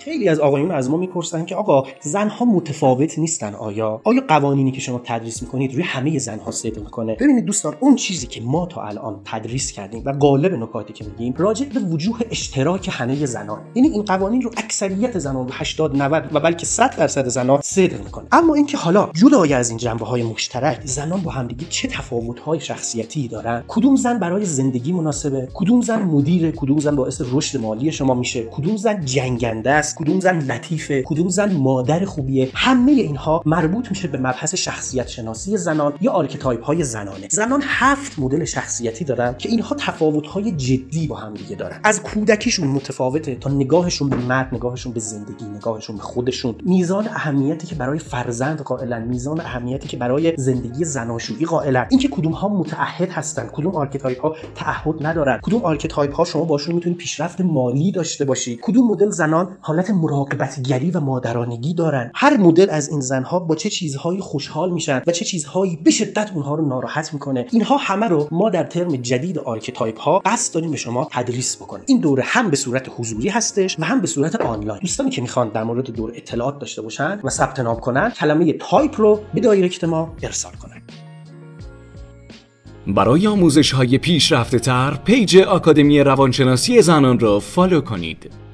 خیلی از آقایون از ما میپرسن که آقا زنها متفاوت نیستن؟ آیا قوانینی که شما تدریس میکنید روی همه زنها صدق میکنه؟ ببینید دوستان، اون چیزی که ما تا الان تدریس کردیم و غالب نکاتی که میگیم راجع به وجوه اشتراک همه زنان، یعنی این قوانین رو اکثریت زنان، 80 90 و بلکه 100% زنان صدق میکنه. اما اینکه حالا جدای از این جنبه‌های مشترک زنان با همدیگه چه تفاوت‌های شخصیتی دارن، کدوم زن برای زندگی مناسبه، کدوم زن مدیره، کدوم زن باعث رشد مالی شما میشه، کدوم زن جنگنده است، کدوم زن لطیفه، کدوم زن مادر خوبیه، همه اینها مربوط میشه به مبحث شخصیت شناسی زنان یا آرکیتایپ های زنانه. زنان 7 مدل شخصیتی دارن که اینها تفاوت های جدی با هم دیگه دارن. از کودکیشون متفاوته تا نگاهشون به مرد، نگاهشون به زندگی، نگاهشون به خودشون، میزان اهمیتی که برای فرزند قائلن، میزان اهمیتی که برای زندگی زناشویی قائلن، اینکه کدوم ها متعهد هستن، کدوم آرکیتایپ ها تعهد ندارن، کدوم آرکیتایپ ها شما باشون میتونید پیشرفت مالی داشته باشید، کدوم مدل زنان حالت مراقبتگری و مادرانگی دارن. هر مدل از این زنها با چه چیزهایی خوشحال میشن و چه چیزهایی به شدت اونها رو ناراحت میکنه، اینها همه رو ما در ترم جدید آرکیتایپ ها قصد داریم به شما تدریس بکنیم. این دوره هم به صورت حضوری هستش و هم به صورت آنلاین. دوستانی که میخوان در مورد دوره اطلاعات داشته باشن و ثبت نام کنن، کلمه تایپ رو به دایرکت ما ارسال کنن. برای آموزش‌های پیشرفته‌تر پیج آکادمی روانشناسی زنان را فالو کنید.